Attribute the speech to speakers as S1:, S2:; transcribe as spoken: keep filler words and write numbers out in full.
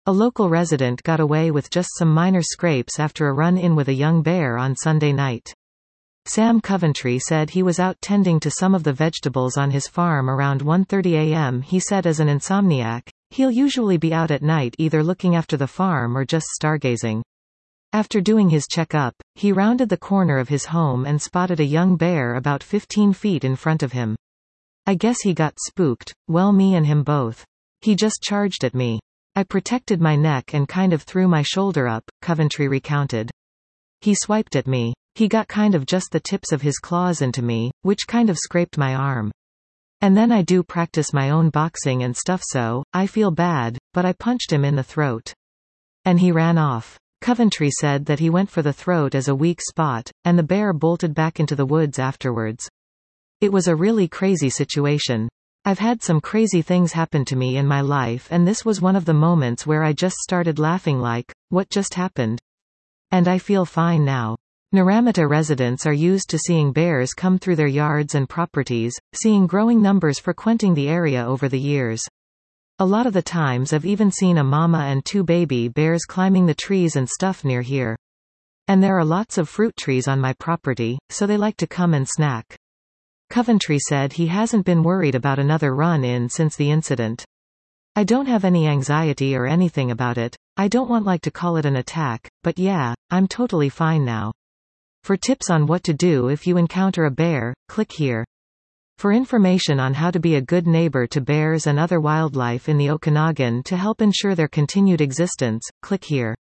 S1: A local resident got away with just some minor scrapes after a run-in with a young bear on Sunday night. Sam Coventry said he was out tending to some of the vegetables on his farm around one thirty a m He said as an insomniac, he'll usually be out at night either looking after the farm or just stargazing. After doing his checkup, he rounded the corner of his home and spotted a young bear about fifteen feet in front of him. I guess he got spooked, well me and him both. He just charged at me. I protected my neck and kind of threw my shoulder up, Coventry recounted. He swiped at me. He got kind of just the tips of his claws into me, which kind of scraped my arm. And then I do practice my own boxing and stuff, so I feel bad, but I punched him in the throat. And he ran off. Coventry said that he went for the throat as a weak spot, and the bear bolted back into the woods afterwards. It was a really crazy situation. I've had some crazy things happen to me in my life, and this was one of the moments where I just started laughing like, what just happened? And I feel fine now. Naramata residents are used to seeing bears come through their yards and properties, seeing growing numbers frequenting the area over the years. A lot of the times I've even seen a mama and two baby bears climbing the trees and stuff near here. And there are lots of fruit trees on my property, so they like to come and snack. Coventry said he hasn't been worried about another run-in since the incident. I don't have any anxiety or anything about it. I don't want like to call it an attack, but yeah, I'm totally fine now. For tips on what to do if you encounter a bear, click here. For information on how to be a good neighbor to bears and other wildlife in the Okanagan to help ensure their continued existence, click here.